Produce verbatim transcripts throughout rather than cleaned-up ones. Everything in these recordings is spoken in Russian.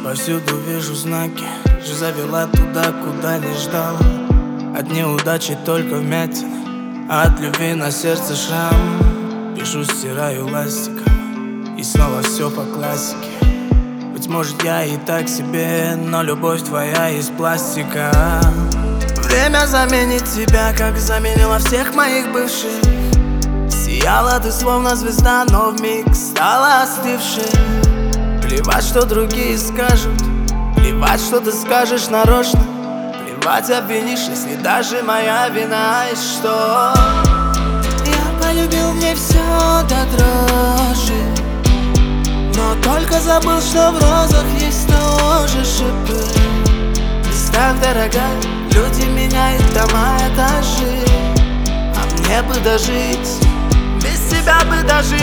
Повсюду вижу знаки, жизнь завела туда, куда не ждал. От неудачи только вмятины, а от любви на сердце шрам. Пишу, стираю ластиком, и снова все по классике. Быть может, я и так себе, но любовь твоя из пластика. Время заменит тебя, как заменила всех моих бывших. Сияла ты словно звезда, но вмиг стала остывшей. Плевать, что другие скажут, плевать, что ты скажешь нарочно. Плевать, обвинишь, если даже моя вина. И что? Я полюбил, мне все до дрожи, но только забыл, что в розах есть тоже шипы. Представь, дорогая, люди меняют дома, этажи, а мне бы дожить, без тебя бы дожить.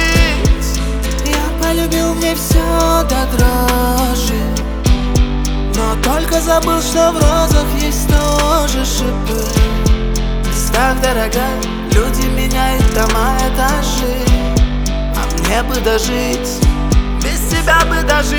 Я полюбил, мне все до дрожи, но только забыл, что в розах есть тоже шипы. Представь, дорогая, люди меняют дома, этажи, а мне бы дожить, без тебя бы дожить.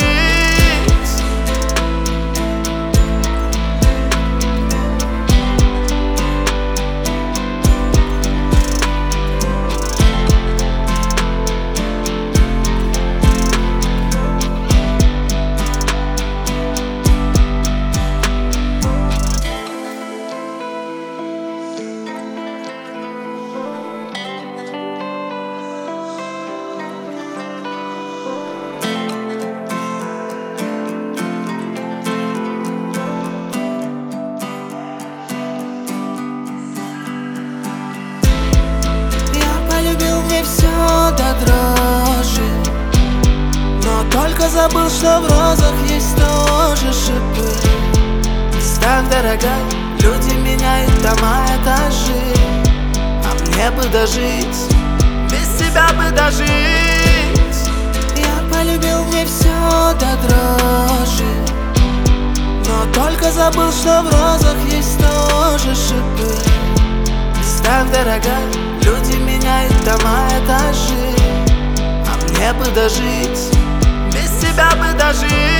Мне все до дрожи, но только забыл, что в розах есть тоже шипы. Представь, дорогая, люди меняют дома, этажи, а мне бы дожить, без тебя бы дожить. Я полюбил, мне все до дрожи, но только забыл, что в розах есть тоже шипы. Представь, дорогая, люди меняют дома, этажи, а мне бы дожить, без тебя бы дожить.